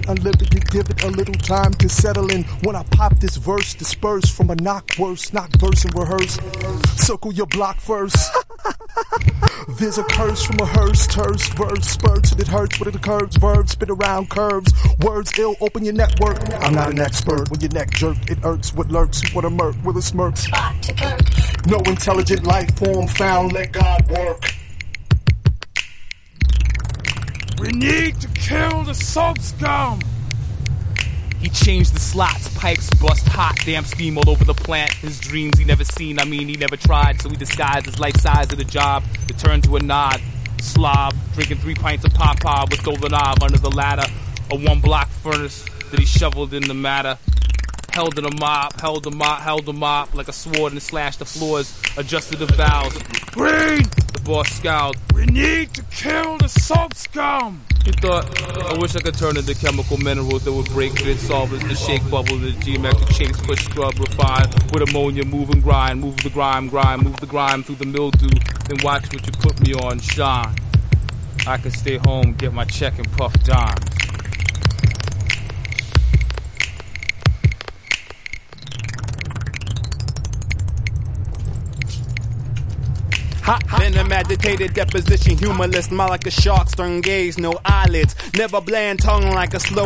unlimited, give it a little time to settle in. When I pop this verse, disperse from a knock verse and rehearse. Circle your block first. There's a curse from a hearse, terse, verse, spurts, and it hurts when it occurs. Verbs spit around curves, words ill, open your network. I'm not an expert. When your neck jerk, it irks what lurks. What a murk with a smirk. Spot to Kirk. No intelligent life form found, let God work. We need to kill the soap scum. He changed the slots, pipes bust hot, damn steam all over the plant. His dreams he never seen, he never tried. So he disguised his life size of the job to turn to a nod. Slob, drinking 3 pints of pop-pop with stolen knob under the ladder. A 1-block furnace that he shoveled in the matter. Held a mop like a sword and slashed the floors, adjusted the valves. Green! The boss scowled. We need to kill the soap scum. He thought, I wish I could turn into chemical minerals that would break grid solvers, the shake bubble, the geometric shapes, push, scrub, refine, with ammonia, move and grind, move the grime, move the grime through the mildew, then watch what you put me on shine. I could stay home, get my check and puff dimes. Then a meditated deposition, humorless, more like a shark, stern gaze, no eyelids, never bland tongue like a slow